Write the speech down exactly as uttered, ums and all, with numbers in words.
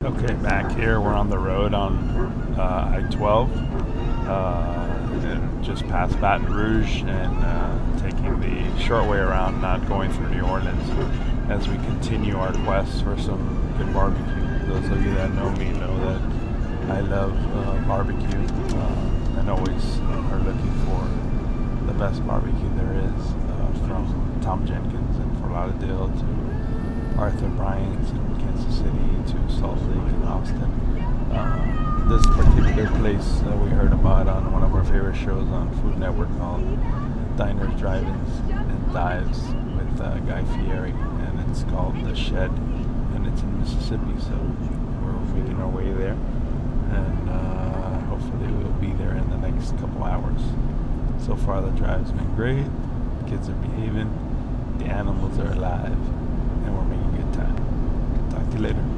Okay, back here we're on the road on uh, I twelve, uh, just past Baton Rouge, and uh, taking the short way around, not going through New Orleans, as we continue our quest for some good barbecue. Those of you that know me know that I love uh, barbecue, uh, and always are looking for the best barbecue there is, uh, from Tom Jenkins in Fort Lauderdale to Arthur Bryant's in Kansas City to Salt Lake in Austin. Uh, this particular place that we heard about on one of our favorite shows on Food Network called Diners, Drive-Ins, and Dives with uh, Guy Fieri, and it's called The Shed, and it's in Mississippi, so we're making our way there, and uh, hopefully we'll be there in the next couple hours. So far the drive's been great, the kids are behaving, the animals are alive, and we're making good time. Talk to you later.